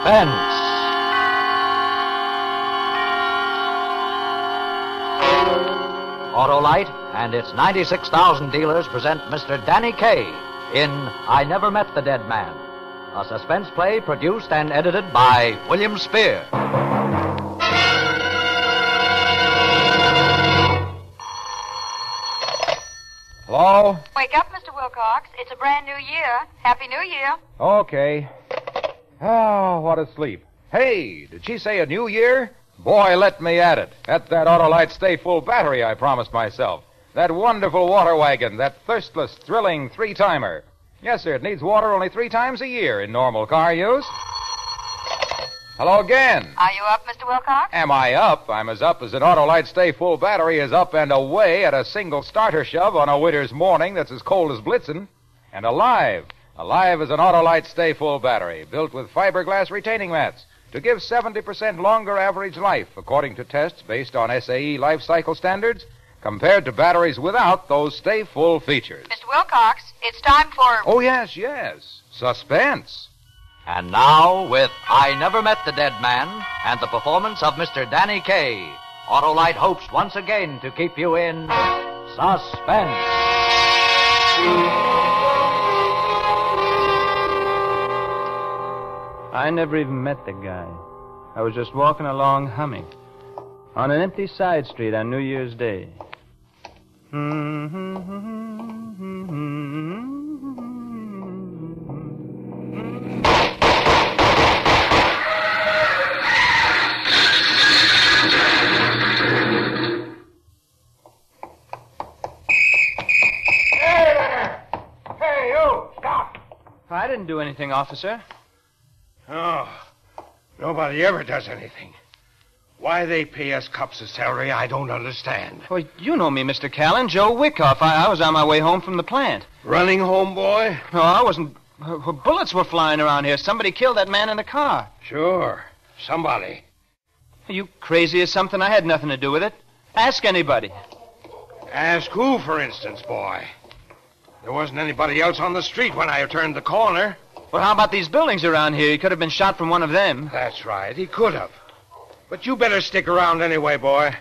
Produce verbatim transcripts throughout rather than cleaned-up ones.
Suspense. Autolite and its ninety-six thousand dealers present Mister Danny Kaye in I Never Met the Dead Man, a suspense play produced and edited by William Spear. Hello? Wake up, Mister Wilcox. It's a brand new year. Happy New Year. Okay. Oh, what a sleep. Hey, did she say a new year? Boy, let me at it. At that Autolite Stay Full battery I promised myself. That wonderful water wagon, that thirstless, thrilling three-timer. Yes, sir, it needs water only three times a year in normal car use. Hello again. Are you up, Mister Wilcox? Am I up? I'm as up as an Autolite Stay Full battery is up and away at a single starter shove on a winter's morning that's as cold as Blitzen. And alive. Alive as an Autolite Stay Full battery, built with fiberglass retaining mats to give seventy percent longer average life, according to tests based on S A E life cycle standards, compared to batteries without those Stay Full features. Mister Wilcox, it's time for... Oh, yes, yes. Suspense. And now, with I Never Met the Dead Man and the performance of Mister Danny Kaye, Autolite hopes once again to keep you in suspense. I never even met the guy. I was just walking along humming on an empty side street on New Year's Day. Hey, you! Stop! I didn't do anything, officer. Oh, nobody ever does anything. Why they pay us cops a salary, I don't understand. Well, you know me, Mister Callan, Joe Wyckoff. I, I was on my way home from the plant. Running home, boy? No, I wasn't. uh, Bullets were flying around here. Somebody killed that man in the car. Sure, somebody. Are you crazy or something? I had nothing to do with it. Ask anybody. Ask who, for instance, boy? There wasn't anybody else on the street when I turned the corner. Well, how about these buildings around here? He could have been shot from one of them. That's right, he could have. But you better stick around anyway, boy.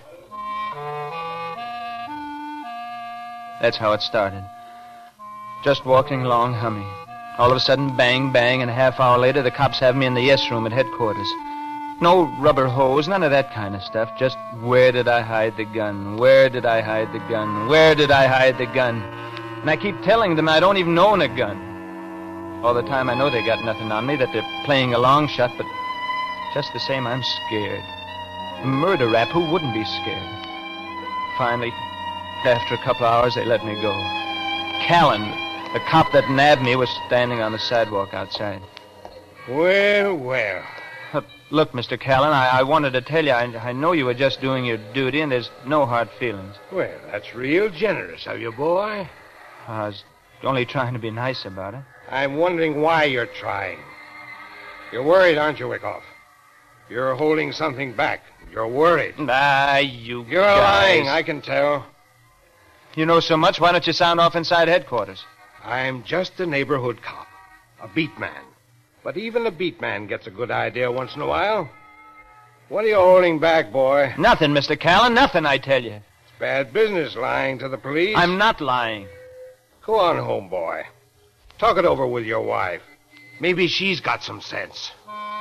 That's how it started. Just walking along humming. All of a sudden, bang, bang, and a half hour later, the cops have me in the yes room at headquarters. No rubber hose, none of that kind of stuff. Just where did I hide the gun? Where did I hide the gun? Where did I hide the gun? And I keep telling them I don't even own a gun. All the time I know they got nothing on me, that they're playing a long shot, but just the same, I'm scared. A murder rap, who wouldn't be scared? Finally, after a couple of hours, they let me go. Callan, the cop that nabbed me, was standing on the sidewalk outside. Well, well. Uh, look, Mister Callan, I, I wanted to tell you, I, I know you were just doing your duty, and there's no hard feelings. Well, that's real generous of you, boy. I was only trying to be nice about it. I'm wondering why you're trying. You're worried, aren't you, Wyckoff? You're holding something back. You're worried. Ah, you You're guys. lying, I can tell. You know so much, why don't you sound off inside headquarters? I'm just a neighborhood cop, a beat man. But even a beat man gets a good idea once in a while. What are you holding back, boy? Nothing, Mister Callan, nothing, I tell you. It's bad business lying to the police. I'm not lying. Go on home, boy. Talk it over with your wife. Maybe she's got some sense.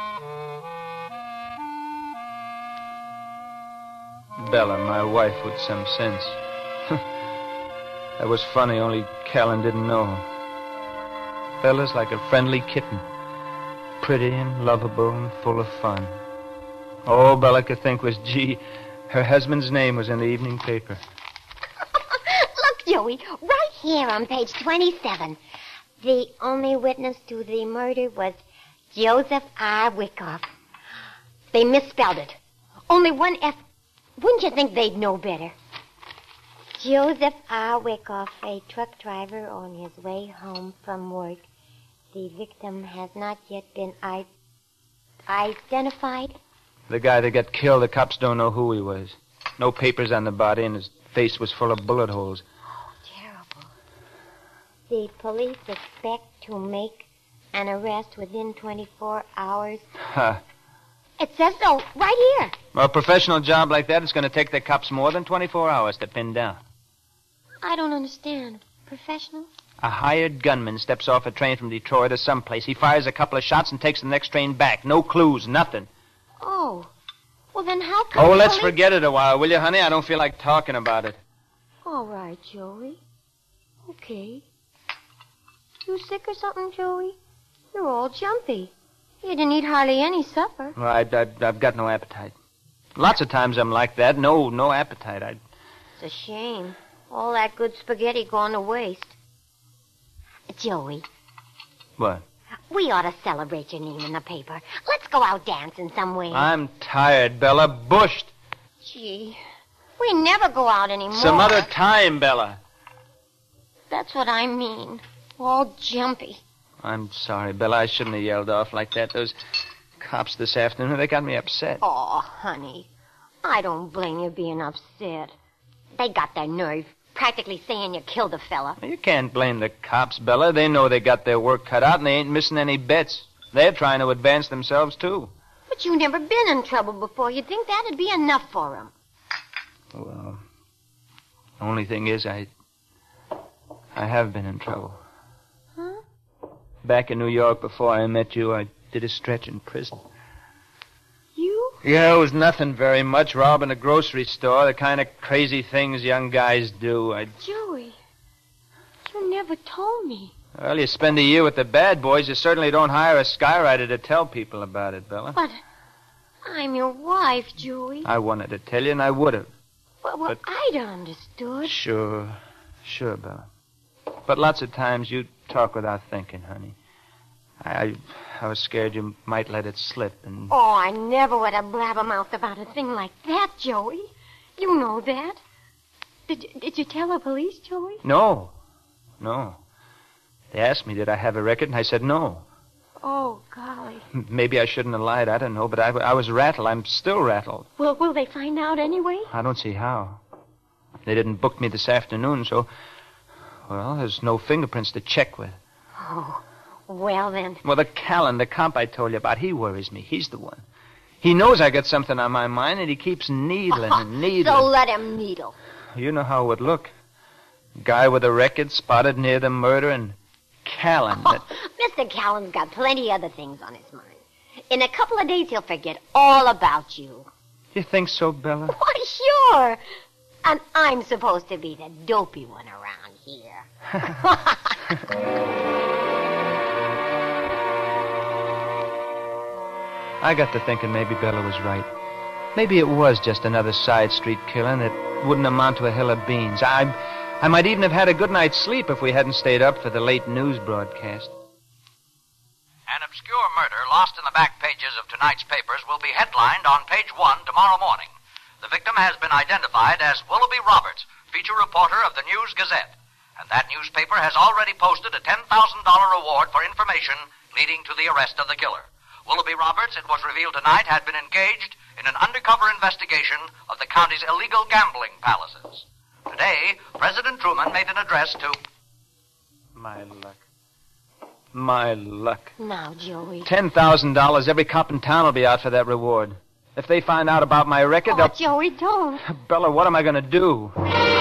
Bella, my wife, with some sense. That was funny, only Callan didn't know. Bella's like a friendly kitten. Pretty and lovable and full of fun. All Bella could think was, gee, her husband's name was in the evening paper. Look, Joey, right here on page twenty-seven. The only witness to the murder was Joseph R. Wyckoff. They misspelled it. Only one F. Wouldn't you think they'd know better? Joseph R. Wyckoff, a truck driver on his way home from work. The victim has not yet been I- identified. The guy that got killed, the cops don't know who he was. No papers on the body, and his face was full of bullet holes. Oh, terrible. The police expect to make An arrest within twenty-four hours. Huh. It says so right here. Well, a professional job like that is going to take the cops more than twenty-four hours to pin down. I don't understand. Professional? A hired gunman steps off a train from Detroit or someplace. He fires a couple of shots and takes the next train back. No clues, nothing. Oh. Well, then how come... Oh, let's police... forget it a while, will you, honey? I don't feel like talking about it. All right, Joey. Okay. You sick or something, Joey? You're all jumpy. You didn't eat hardly any supper. Well, I, I, I've got no appetite. Lots of times I'm like that. No, no appetite. I... It's a shame. All that good spaghetti gone to waste. Joey. What? We ought to celebrate your name in the paper. Let's go out dancing somewhere. I'm tired, Bella. Bushed. Gee, we never go out anymore. Some other time, Bella. That's what I mean. All jumpy. I'm sorry, Bella. I shouldn't have yelled off like that. Those cops this afternoon, they got me upset. Oh, honey. I don't blame you being upset. They got their nerve, practically saying you killed a fella. You can't blame the cops, Bella. They know they got their work cut out, and they ain't missing any bets. They're trying to advance themselves, too. But you've never been in trouble before. You'd think that'd be enough for them. Well, the only thing is I... I have been in trouble. Huh? Back in New York before I met you, I did a stretch in prison. You? Yeah, it was nothing very much. Robbing a grocery store, the kind of crazy things young guys do. I... Joey, you never told me. Well, you spend a year with the bad boys, you certainly don't hire a skywriter to tell people about it, Bella. But I'm your wife, Joey. I wanted to tell you, and I would have. Well, well but... I'd understood. Sure. Sure, Bella. But lots of times you talk without thinking, honey. I I was scared you might let it slip and... Oh, I never would have blabbermouthed about a thing like that, Joey. You know that. Did you, did you tell the police, Joey? No. No. They asked me, did I have a record, and I said no. Oh, golly. Maybe I shouldn't have lied. I don't know, but I, I was rattled. I'm still rattled. Well, will they find out anyway? I don't see how. They didn't book me this afternoon, so... Well, there's no fingerprints to check with. Oh, well then. Well, the Callan, the comp I told you about, he worries me. He's the one. He knows I got something on my mind, and he keeps needling and needling. So let him needle. You know how it would look. Guy with a record spotted near the murder, and Callan. Oh, that... Mister Callan's got plenty other things on his mind. In a couple of days, he'll forget all about you. You think so, Bella? Why, sure. And I'm supposed to be the dopey one around here. I got to thinking maybe Bella was right. Maybe it was just another side street killing that wouldn't amount to a hill of beans. I, I might even have had a good night's sleep if we hadn't stayed up for the late news broadcast. An obscure murder lost in the back pages of tonight's papers will be headlined on page one tomorrow morning. The victim has been identified as Willoughby Roberts, feature reporter of the News Gazette. And that newspaper has already posted a ten thousand dollars reward for information leading to the arrest of the killer. Willoughby Roberts, it was revealed tonight, had been engaged in an undercover investigation of the county's illegal gambling palaces. Today, President Truman made an address to... My luck. My luck. Now, Joey. Ten thousand dollars. Every cop in town will be out for that reward. If they find out about my record, Oh, they'll... Joey, don't. Bella, what am I going to do?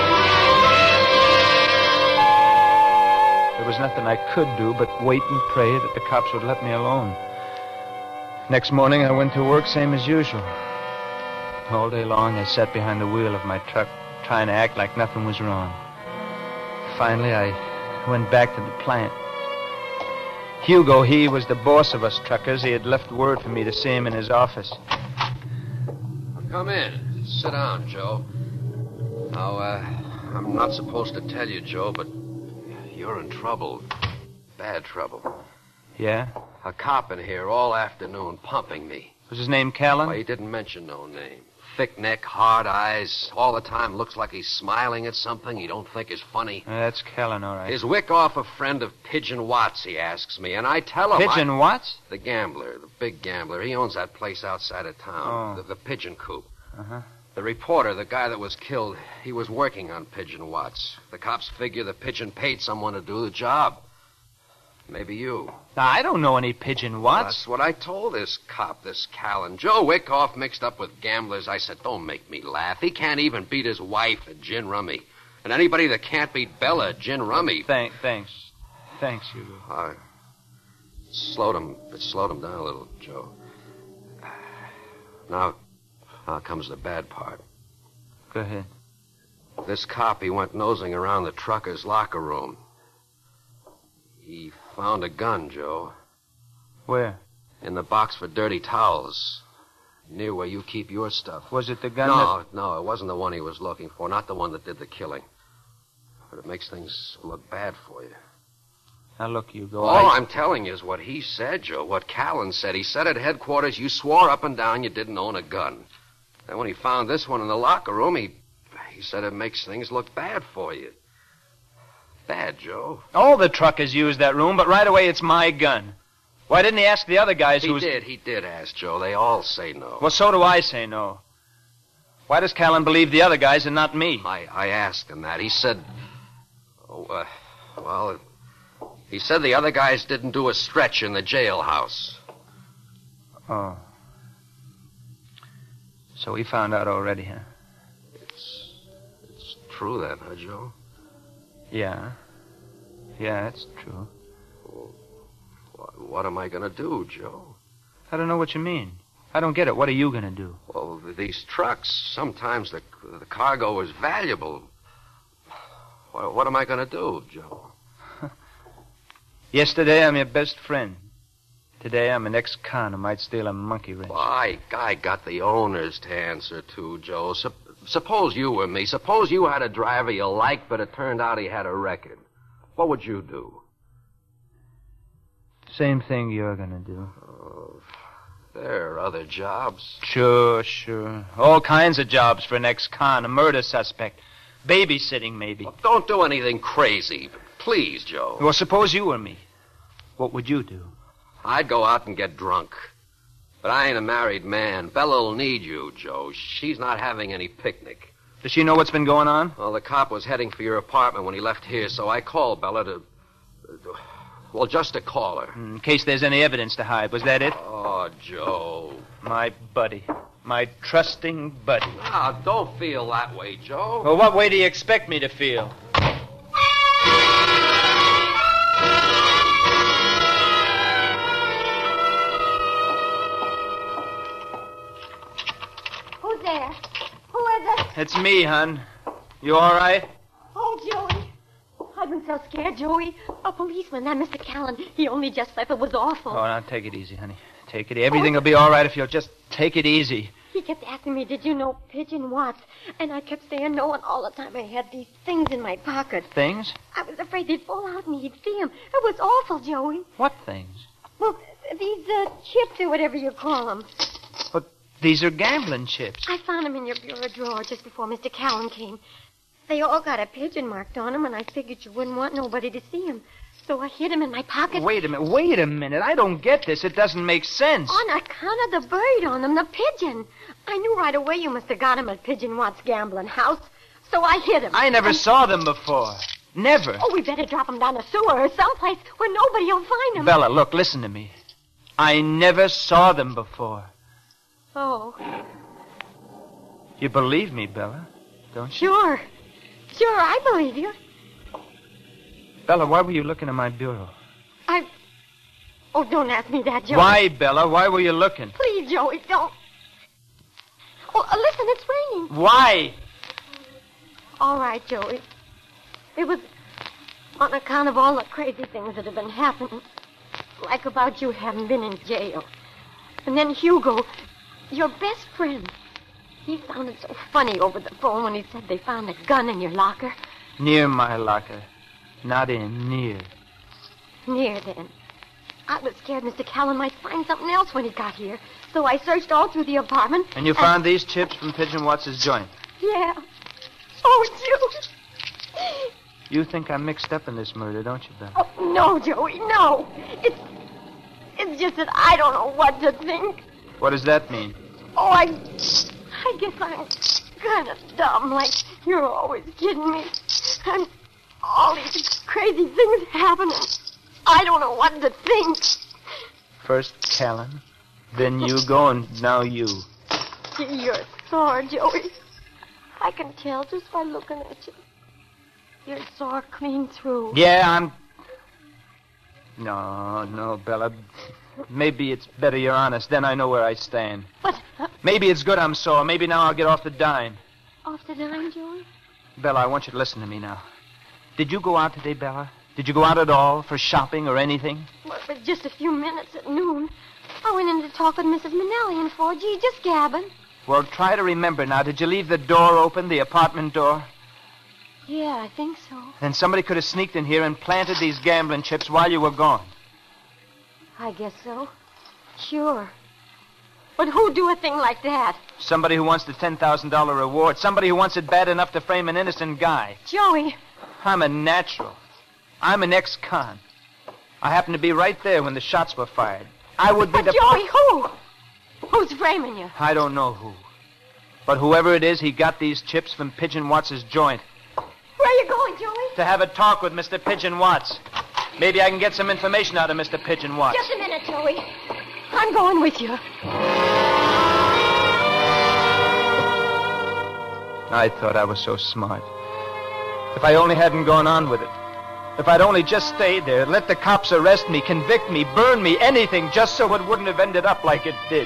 There was nothing I could do but wait and pray that the cops would let me alone. Next morning, I went to work same as usual. All day long, I sat behind the wheel of my truck, trying to act like nothing was wrong. Finally, I went back to the plant. Hugo, he was the boss of us truckers. He had left word for me to see him in his office. Come in. Sit down, Joe. Now, uh, I'm not supposed to tell you, Joe, but you're in trouble. Bad trouble. Yeah? A cop in here all afternoon pumping me. Was his name Callan? Well, he didn't mention no name. Thick neck, hard eyes, all the time looks like he's smiling at something he don't think is funny. Uh, that's Callan, all right. Is Wyckoff a friend of Pigeon Watts, he asks me, and I tell him... Pigeon I... Watts? The gambler, the big gambler. He owns that place outside of town, Oh. the, the Pigeon Coop. Uh-huh. The reporter, the guy that was killed, he was working on Pigeon Watts. The cops figure the Pigeon paid someone to do the job. Maybe you. Now, I don't know any Pigeon Watts. That's what I told this cop, this Callan. Joe Wyckoff mixed up with gamblers. I said, don't make me laugh. He can't even beat his wife at gin rummy. And anybody that can't beat Bella at gin rummy... Thank, thanks. Thanks, Hugo. I slowed him, it slowed him down a little, Joe. Now, now comes the bad part. Go ahead. This cop, he went nosing around the trucker's locker room. He found a gun, Joe. Where? In the box for dirty towels. Near where you keep your stuff. Was it the gun No, that... no, it wasn't the one he was looking for. Not the one that did the killing. But it makes things look bad for you. Now, look, Hugo, All I... I'm telling you is what he said, Joe. What Callan said. He said at headquarters you swore up and down you didn't own a gun. Then when he found this one in the locker room, he... He said it makes things look bad for you. Bad, Joe. All the truckers use that room, but right away it's my gun. Why didn't he ask the other guys He who was... did, he did ask, Joe. They all say no. Well, so do I say no. Why does Callan believe the other guys and not me? I, I asked him that. He said... Oh, uh, well, he said the other guys didn't do a stretch in the jailhouse. Oh. So he found out already, huh? It's... It's true then, huh, Joe? Yeah. Yeah, it's true. What, what am I going to do, Joe? I don't know what you mean. I don't get it. What are you going to do? Well, these trucks, sometimes the, the cargo is valuable. What, what am I going to do, Joe? Yesterday, I'm your best friend. Today, I'm an ex-con who might steal a monkey wrench. Well, I, I got the owners to answer to, Joe. Sup- suppose you were me. Suppose you had a driver you liked, but it turned out he had a record. What would you do? Same thing you're going to do. Oh, there are other jobs. Sure, sure. All kinds of jobs for an ex-con, a murder suspect. Babysitting, maybe. Well, don't do anything crazy. Please, Joe. Well, suppose you were me. What would you do? I'd go out and get drunk. But I ain't a married man. Bella'll need you, Joe. She's not having any picnic. Does she know what's been going on? Well, the cop was heading for your apartment when he left here, so I called Bella to... Well, just to call her. In case there's any evidence to hide. Was that it? Oh, Joe. My buddy. My trusting buddy. Ah, don't feel that way, Joe. Well, what way do you expect me to feel? Who's there? Who is it? It's me, hon. You all right? Oh, Joey. I've been so scared, Joey. A policeman, that Mister Callan, he only just left. It was awful. Oh, now take it easy, honey. Take it. Everything will be all right if you'll just take it easy. He kept asking me, did you know Pigeon Watts? And I kept saying no, and all the time I had these things in my pocket. Things? I was afraid they'd fall out and he'd see them. It was awful, Joey. What things? Well, these uh, chips or whatever you call them. But these are gambling chips. I found them in your bureau drawer just before Mister Callan came. They all got a pigeon marked on them, and I figured you wouldn't want nobody to see them. So I hid them in my pocket. Wait a minute. Wait a minute. I don't get this. It doesn't make sense. On account of the bird on them, the pigeon. I knew right away you must have got him at Pigeon Watts' gambling house. So I hid him. I never and... saw them before. Never. Oh, we better drop them down the sewer or someplace where nobody will find them. Bella, look, listen to me. I never saw them before. Oh. You believe me, Bella, don't you? Sure. Sure, I believe you. Bella, why were you looking in my bureau? I... Oh, don't ask me that, Joey. Why, Bella? Why were you looking? Please, Joey, don't. Oh, uh, listen, it's raining. Why? All right, Joey. It was on account of all the crazy things that have been happening. Like about you having been in jail. And then Hugo, your best friend, he sounded so funny over the phone when he said they found a gun in your locker. Near my locker. Not in, near. Near, then. I was scared Mister Callan might find something else when he got here. So I searched all through the apartment. And you found these chips from Pigeon Watts' joint? Yeah. Oh, Joey. You think I'm mixed up in this murder, don't you, Bella? Oh, no, Joey, no. It's... It's just that I don't know what to think. What does that mean? Oh, I... I guess I'm kind of dumb, like you're always kidding me. And all these crazy things happening. I don't know what to think. First Callan, then you go, and now you. You're sore, Joey. I can tell just by looking at you. You're sore clean through. Yeah, I'm... No, no, Bella. Maybe it's better you're honest. Then I know where I stand. But... Uh, Maybe it's good I'm sore. Maybe now I'll get off the dime. off the dime, Joey? Bella, I want you to listen to me now. Did you go out today, Bella? Did you go out at all for shopping or anything? Well, for just a few minutes at noon. I went in to talk with Missus Minnelli and four G, just gabbing. Well, try to remember now. Did you leave the door open, the apartment door? Yeah, I think so. Then somebody could have sneaked in here and planted these gambling chips while you were gone. I guess so. Sure. But who'd do a thing like that? Somebody who wants the ten thousand dollars reward. Somebody who wants it bad enough to frame an innocent guy. Joey. I'm a natural. I'm an ex-con. I happened to be right there when the shots were fired. I would be But the... Joey, who? Who's framing you? I don't know who. But whoever it is, he got these chips from Pigeon Watts' joint. Where are you going, Joey? To have a talk with Mister Pigeon Watts. Maybe I can get some information out of Mister Pigeon Watts. Just a minute, Joey. I'm going with you. I thought I was so smart. If I only hadn't gone on with it. If I'd only just stayed there, let the cops arrest me, convict me, burn me, anything, just so it wouldn't have ended up like it did.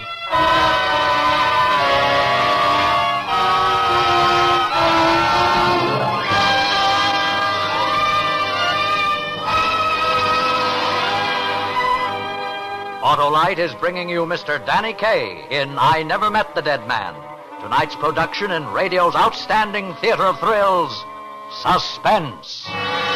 Autolite is bringing you Mister Danny Kaye in I Never Met the Dead Man. Tonight's production in radio's outstanding theater of thrills, Suspense.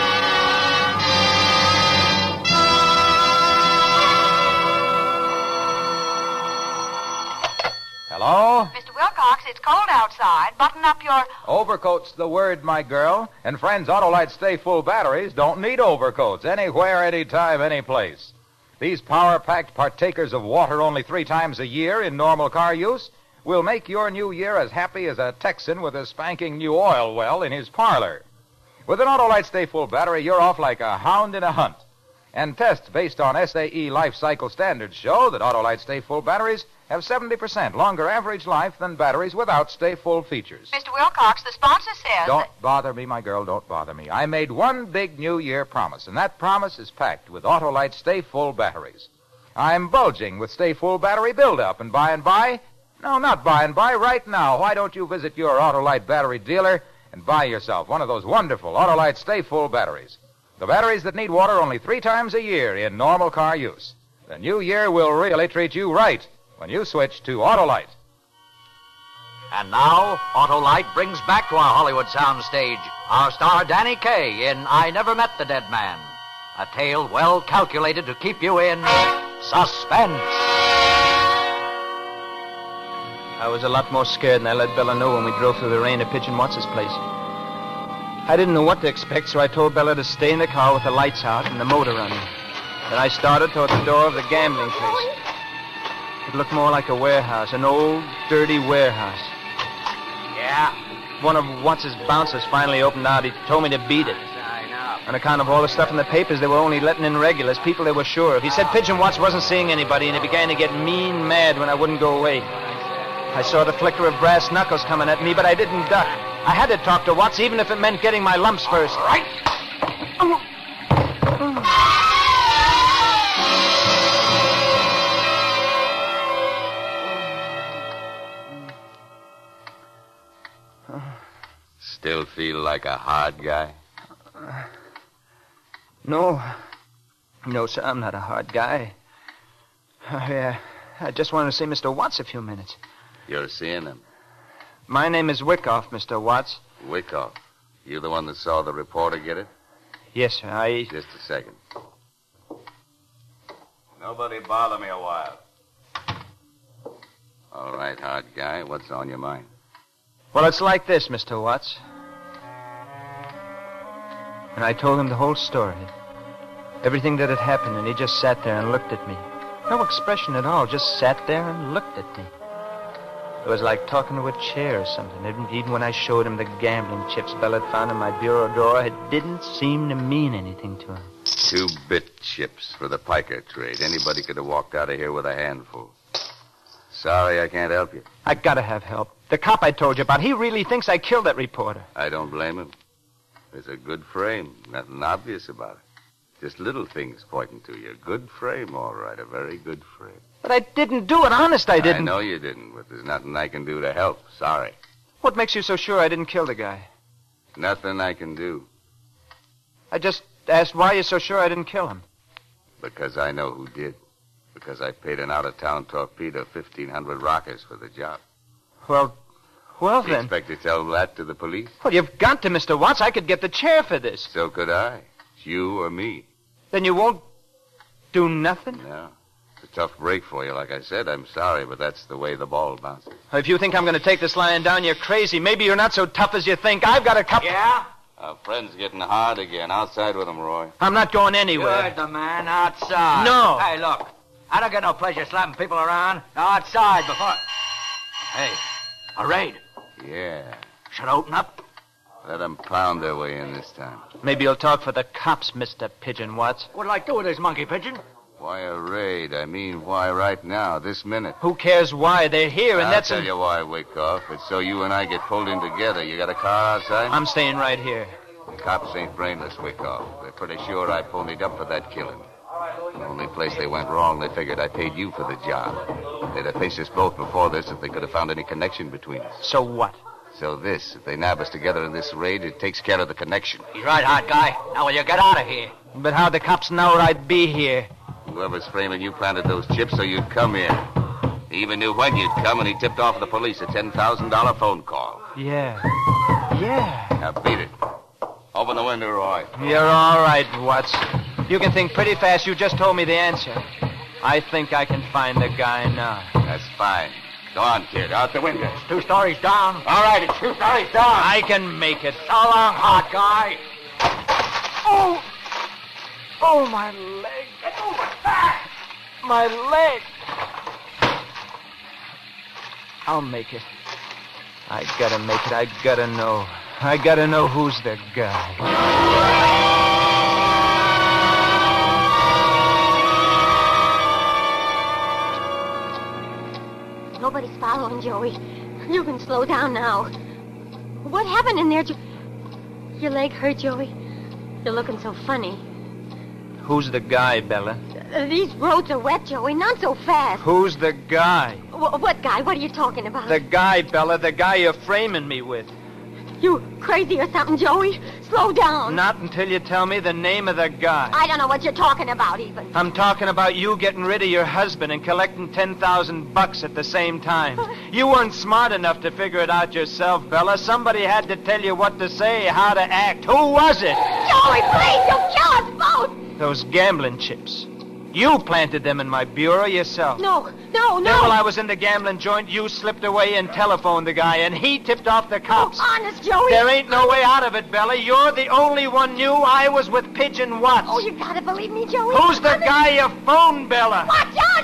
Hello? Mister Wilcox, it's cold outside. Button up your... Overcoat's the word, my girl. And friends, Autolite Stay Full batteries don't need overcoats anywhere, anytime, any place. These power-packed partakers of water only three times a year in normal car use will make your new year as happy as a Texan with a spanking new oil well in his parlor. With an Autolite Stay Full battery, you're off like a hound in a hunt. And tests based on S A E life cycle standards show that Autolite Stay Full batteries have seventy percent longer average life than batteries without Stay Full features. Mister Wilcox, the sponsor says... Don't bother me, my girl, don't bother me. I made one big New Year promise, and that promise is packed with Autolite Stay Full batteries. I'm bulging with Stay Full battery buildup, and by and by... No, not by and by, right now. Why don't you visit your Autolite battery dealer and buy yourself one of those wonderful Autolite Stay Full batteries? The batteries that need water only three times a year in normal car use. The new year will really treat you right when you switch to Autolite. And now, Autolite brings back to our Hollywood soundstage our star Danny Kaye in I Never Met the Dead Man. A tale well calculated to keep you in suspense. I was a lot more scared than I let Bella know when we drove through the rain to Pigeon Watts' place. I didn't know what to expect, so I told Bella to stay in the car with the lights out and the motor running. Then I started toward the door of the gambling place. It looked more like a warehouse, an old, dirty warehouse. Yeah, One of Watts' bouncers finally opened out. He told me to beat it. I know. On account of all the stuff in the papers, they were only letting in regulars, people they were sure of. He said Pigeon Watts wasn't seeing anybody, and he began to get mean mad when I wouldn't go away. I saw the flicker of brass knuckles coming at me, but I didn't duck. I had to talk to Watts, even if it meant getting my lumps first. Right. Still feel like a hard guy? No. No, sir, I'm not a hard guy. I, uh, I just wanted to see Mister Watts a few minutes. You're seeing him. My name is Wyckoff, Mister Watts. Wyckoff. You the one that saw the reporter get it? Yes, sir, I... Just a second. Nobody bother me a while. All right, hard guy. What's on your mind? Well, it's like this, Mister Watts. And I told him the whole story. Everything that had happened, and he just sat there and looked at me. No expression at all, just sat there and looked at me. It was like talking to a chair or something. Even, even when I showed him the gambling chips Bella had found in my bureau drawer, it didn't seem to mean anything to him. Two bit chips for the piker trade. Anybody could have walked out of here with a handful. Sorry, I can't help you. I gotta have help. The cop I told you about, he really thinks I killed that reporter. I don't blame him. It's a good frame. Nothing obvious about it. Just little things pointing to you. Good frame, all right. A very good frame. But I didn't do it. Honest, I didn't. I know you didn't, but there's nothing I can do to help. Sorry. What makes you so sure I didn't kill the guy? Nothing I can do. I just asked why you're so sure I didn't kill him. Because I know who did. Because I paid an out-of-town torpedo fifteen hundred rockets for the job. Well, well You then. expect to tell that to the police? Well, you've got to, Mister Watts. I could get the chair for this. So could I. It's you or me. Then you won't do nothing? No. It's a tough break for you. Like I said, I'm sorry, but that's the way the ball bounces. If you think I'm going to take this lying down, you're crazy. Maybe you're not so tough as you think. I've got a couple... Yeah? Our friend's getting hard again. Outside with him, Roy. I'm not going anywhere. You're the man outside. No. Hey, look. I don't get no pleasure slapping people around. Now, outside before... Hey, a raid. Yeah. Should open up. Let them pound their way in this time. Maybe you'll talk for the cops, Mister Pigeon Watts. What'd I do with this monkey pigeon? Why a raid? I mean, why right now, this minute? Who cares why? They're here, and I'll that's... tell an- you why, Wyckoff. It's so you and I get pulled in together. You got a car outside? I'm staying right here. The cops ain't brainless, Wyckoff. They're pretty sure I ponied up for that killing. The only place they went wrong, they figured I paid you for the job. They'd have pinched us both before this if they could have found any connection between us. So what? So this, if they nab us together in this raid, it takes care of the connection. He's right, hot guy. Now, will you get out of here? But how the cops know I'd be here? Whoever's framing you planted those chips so you'd come here. He even knew when you'd come, and he tipped off the police a ten thousand dollars phone call. Yeah. Yeah. Now beat it. Open the window, Roy. You're all right, Watts. You can think pretty fast. You just told me the answer. I think I can find the guy now. That's fine. Go on, kid. Out the window. It's two stories down. All right, it's two stories down. I can make it. So long, hot guy. Oh! Oh, my leg. Get over back. My leg. I'll make it. I gotta make it. I gotta know. I gotta know who's the guy. Nobody's following, Joey. You can slow down now. What happened in there, jo- Your leg hurt, Joey? You're looking so funny. Who's the guy, Bella? Uh, these roads are wet, Joey. Not so fast. Who's the guy? Wh- what guy? What are you talking about? The guy, Bella. The guy you're framing me with. You crazy or something, Joey? Slow down. Not until you tell me the name of the guy. I don't know what you're talking about, even. I'm talking about you getting rid of your husband and collecting ten thousand bucks at the same time. You weren't smart enough to figure it out yourself, Bella. Somebody had to tell you what to say, how to act. Who was it? Joey, please, you'll kill us both. Those gambling chips. You planted them in my bureau yourself. No, no, no. Then while I was in the gambling joint, you slipped away and telephoned the guy, and he tipped off the cops. Oh, honest, Joey. There ain't no way out of it, Bella. You're the only one knew I was with Pigeon Watts. Oh, you gotta believe me, Joey. Who's the I'm guy you phoned, Bella? Watch out,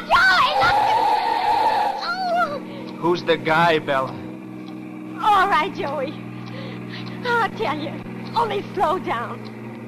Joey! Look. Who's the guy, Bella? Oh. All right, Joey. I'll tell you. Only slow down.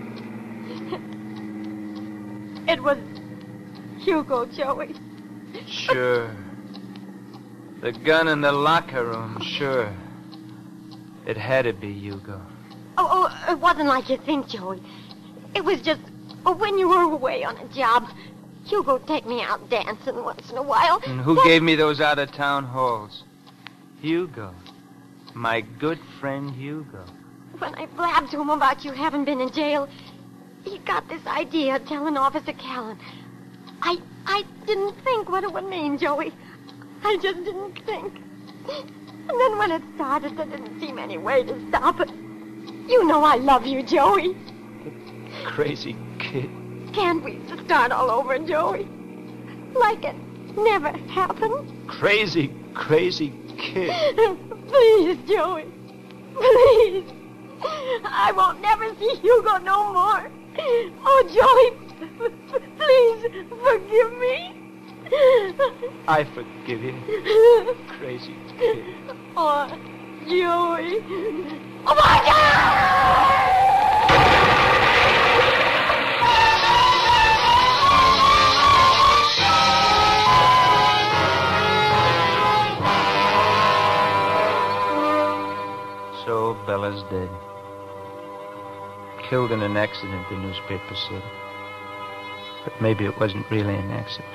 It was Hugo, Joey. Sure. The gun in the locker room, sure. It had to be Hugo. Oh, oh, it wasn't like you think, Joey. It was just oh, when you were away on a job, Hugo'd take me out dancing once in a while. And who That- gave me those out-of-town halls? Hugo. My good friend Hugo. When I blabbed to him about you having been in jail, he got this idea of telling Officer Callan. I I didn't think what it would mean, Joey. I just didn't think. And then when it started, there didn't seem any way to stop it. You know I love you, Joey. Crazy kid. Can't we just start all over, Joey? Like it never happened? Crazy, crazy kid. Please, Joey. Please. I won't never see Hugo no more. Oh, Joey, please forgive me. I forgive you. Crazy kid. Oh, Joey. Oh, my God! fella's dead. Killed in an accident, the newspaper said. But maybe it wasn't really an accident.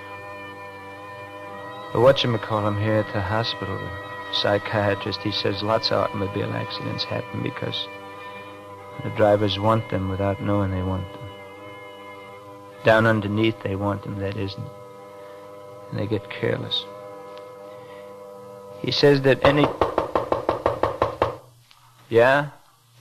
But whatchamacallem here at the hospital, the psychiatrist, he says lots of automobile accidents happen because the drivers want them without knowing they want them. Down underneath, they want them, that isn't. And they get careless. He says that any... Yeah?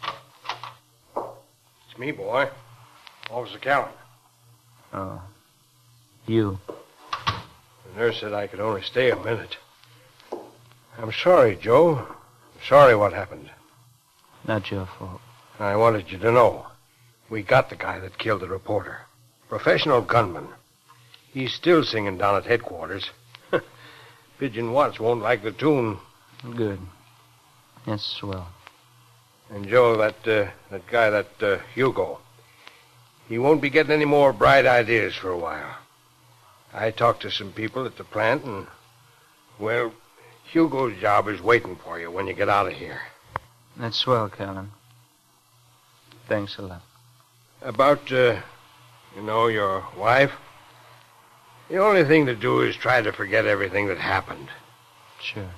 It's me, boy. Officer Callan. Oh. You. The nurse said I could only stay a minute. I'm sorry, Joe. I'm sorry what happened. Not your fault. I wanted you to know. We got the guy that killed the reporter. Professional gunman. He's still singing down at headquarters. Pigeon Watts won't like the tune. Good. That's swell. And, Joe, that uh, that guy, that uh, Hugo, he won't be getting any more bright ideas for a while. I talked to some people at the plant, and, well, Hugo's job is waiting for you when you get out of here. That's swell, Callan. Thanks a lot. About, uh, you know, your wife, the only thing to do is try to forget everything that happened. Sure.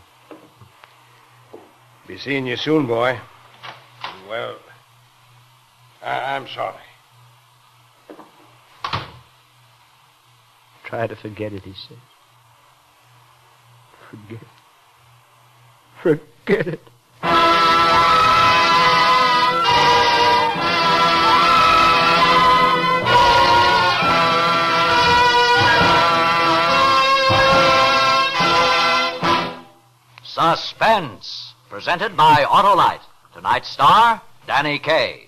Be seeing you soon, boy. Well, I- I'm sorry. Try to forget it, he said. Forget it. Forget it. Suspense, presented by Autolite. Tonight's star, Danny Kaye.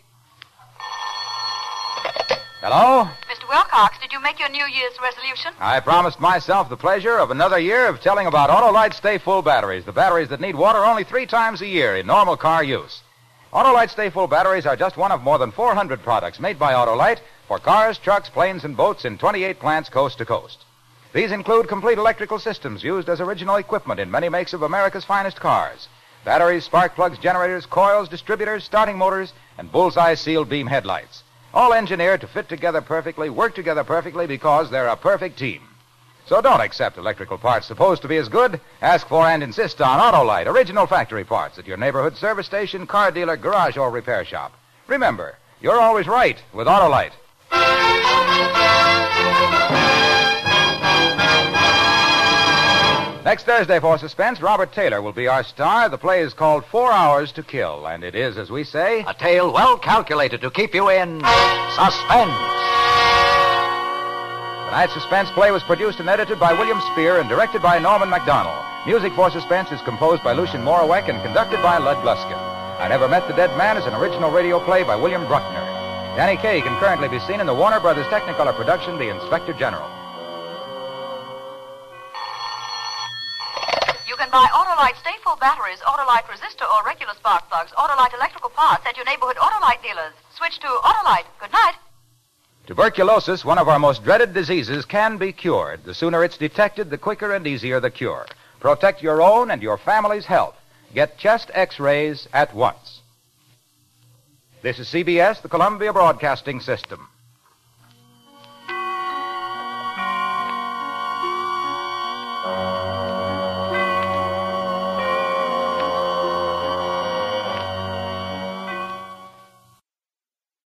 Hello? Mister Wilcox, did you make your New Year's resolution? I promised myself the pleasure of another year of telling about Autolite Stay Full batteries, the batteries that need water only three times a year in normal car use. Autolite Stay Full batteries are just one of more than four hundred products made by Autolite for cars, trucks, planes, and boats in twenty-eight plants coast to coast. These include complete electrical systems used as original equipment in many makes of America's finest cars. Batteries, spark plugs, generators, coils, distributors, starting motors, and bullseye sealed beam headlights. All engineered to fit together perfectly, work together perfectly because they're a perfect team. So don't accept electrical parts supposed to be as good. Ask for and insist on Autolite, original factory parts at your neighborhood service station, car dealer, garage, or repair shop. Remember, you're always right with Autolite. Next Thursday for Suspense, Robert Taylor will be our star. The play is called Four Hours to Kill, and it is, as we say, A tale well calculated to keep you in suspense. Tonight's Suspense play was produced and edited by William Spear and directed by Norman MacDonald. Music for Suspense is composed by Lucien Morawek and conducted by Lud Gluskin. I Never Met the Dead Man is an original radio play by William Bruckner. Danny Kaye can currently be seen in the Warner Brothers Technicolor production, The Inspector General. You can buy Autolite Stay Full batteries, Autolite resistor or regular spark plugs, Autolite electrical parts at your neighborhood Autolite dealers. Switch to Autolite. Good night. Tuberculosis, one of our most dreaded diseases, can be cured. The sooner it's detected, the quicker and easier the cure. Protect your own and your family's health. Get chest x-rays at once. This is C B S, the Columbia Broadcasting System.